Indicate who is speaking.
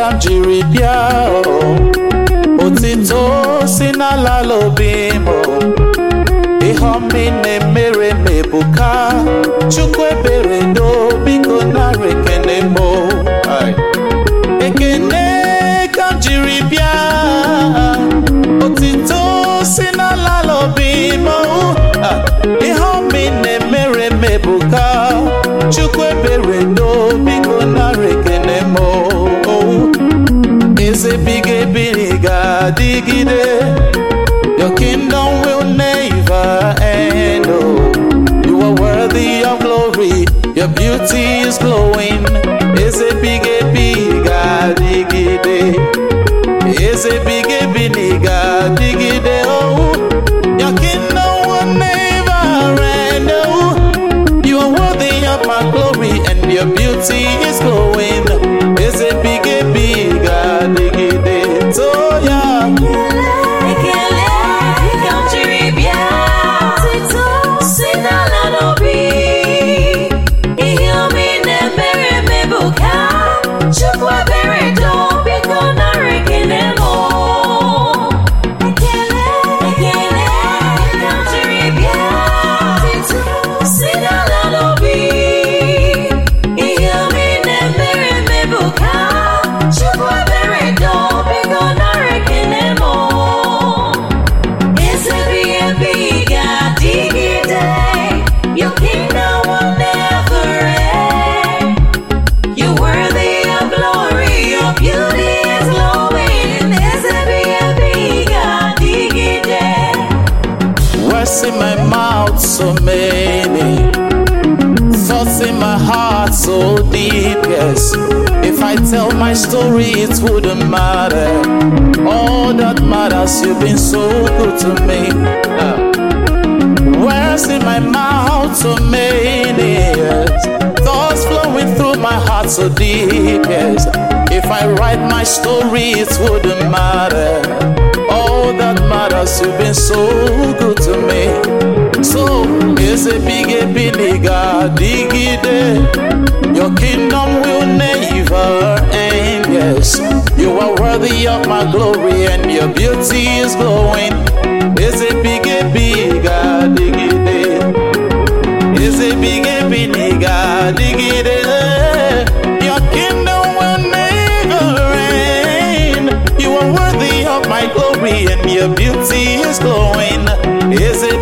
Speaker 1: ka m jiri bịa otito si n'ala l'obi m ihe ọma ị na-emere m ebuka Chukwu ebere do biko nara ekene m ekene ka m jiri bịa otito si n'ala l'obi m ihe ọma ị na-emere m ebuka Chukwu ebere do biko nara ekene m eze big ebiga digide your kingdom will never end. Oh, you are worthy of glory, your beauty is glowing. Eze big ebiga digide eze big ebiga digide oh, your kingdom will never end. Oh, you are worthy of my glory and your beauty is glowing. Eze big ebiga digide so yeah. In my mouth so many thoughts in my heart so deep, yes. If I tell my story it wouldn't matter. All that matters, you've been so good to me. Words in my mouth so many, yes. Thoughts flowing through my heart so deep, yes. If I write my story it wouldn't matter. All that matters, you've been so good to me. So, is a big nigga digide. Your kingdom will never end, yes. You are worthy of my glory and your beauty is glowing. Is a big nigga digide. Is a big nigga digide. Your kingdom will never end. You are worthy of my glory and your beauty is glowing. Is it